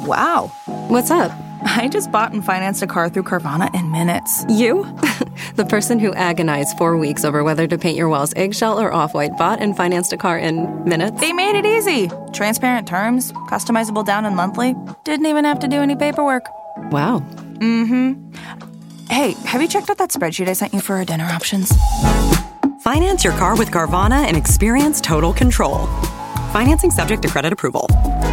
Wow. What's up? I just bought and financed a car through Carvana in minutes. You? The person who agonized 4 weeks over whether to paint your walls eggshell or off-white bought and financed a car in minutes? They made it easy. Transparent terms, customizable down and monthly. Didn't even have to do any paperwork. Wow. Mm-hmm. Hey, have you checked out that spreadsheet I sent you for our dinner options? Finance your car with Carvana and experience total control. Financing subject to credit approval.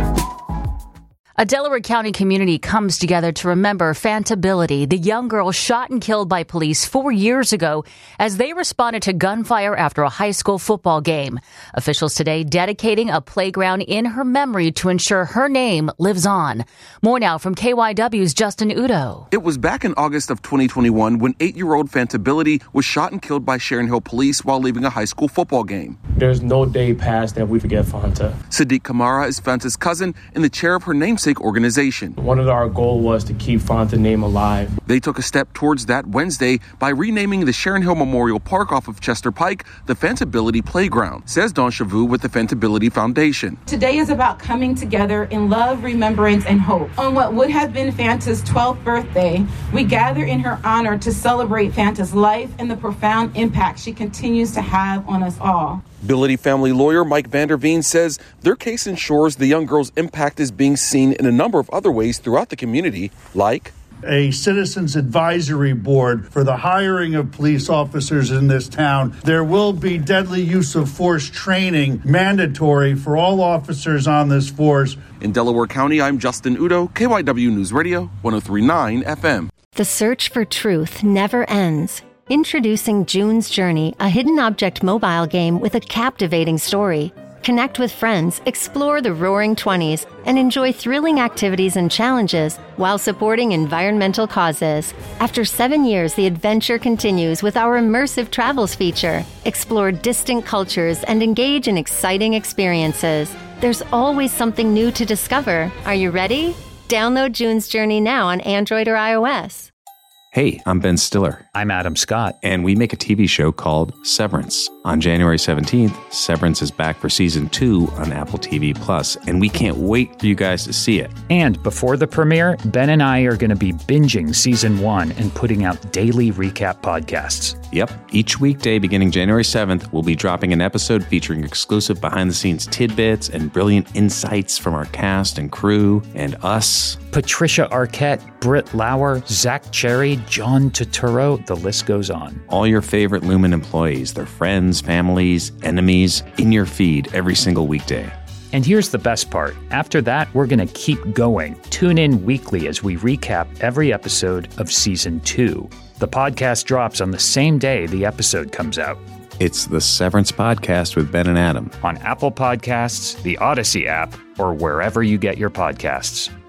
A Delaware County community comes together to remember Fantability, the young girl shot and killed by police 4 years ago as they responded to gunfire after a high school football game. Officials today dedicating a playground in her memory to ensure her name lives on. More now from KYW's Justin Udo. It was back in August of 2021 when 8-year-old Fantability was shot and killed by Sharon Hill police while leaving a high school football game. There's no day past that we forget Fanta. Sadiq Kamara is Fanta's cousin and the chair of her namesake organization. One of our goals was to keep Fanta's name alive. They took a step towards that Wednesday by renaming the Sharon Hill Memorial Park off of Chester Pike the Fantability Playground, says Dawn Chavou with the Fantability Foundation. Today is about coming together in love, remembrance, and hope. On what would have been Fanta's 12th birthday, we gather in her honor to celebrate Fanta's life and the profound impact she continues to have on us all. Ability family lawyer Mike Vanderveen says their case ensures the young girl's impact is being seen in a number of other ways throughout the community, like a citizens advisory board for the hiring of police officers in this town. There will be deadly use of force training mandatory for all officers on this force. In Delaware County, I'm Justin Udo, KYW News Radio, 103.9 FM. The search for truth never ends. Introducing June's Journey, a hidden object mobile game with a captivating story. Connect with friends, explore the Roaring 20s, and enjoy thrilling activities and challenges while supporting environmental causes. After 7 years, the adventure continues with our immersive travels feature. Explore distant cultures and engage in exciting experiences. There's always something new to discover. Are you ready? Download June's Journey now on Android or iOS. Hey, I'm Ben Stiller. I'm Adam Scott. And we make a TV show called Severance. On January 17th, Severance is back for season 2 on Apple TV+, and we can't wait for you guys to see it. And before the premiere, Ben and I are going to be binging season 1 and putting out daily recap podcasts. Yep. Each weekday beginning January 7th, we'll be dropping an episode featuring exclusive behind-the-scenes tidbits and brilliant insights from our cast and crew and us. Patricia Arquette, Britt Lauer, Zach Cherry, John Turturro, the list goes on. All your favorite Lumen employees, their friends, families, enemies, in your feed every single weekday. And here's the best part. After that, we're going to keep going. Tune in weekly as we recap every episode of Season 2. The podcast drops on the same day the episode comes out. It's the Severance Podcast with Ben and Adam. On Apple Podcasts, the Odyssey app, or wherever you get your podcasts.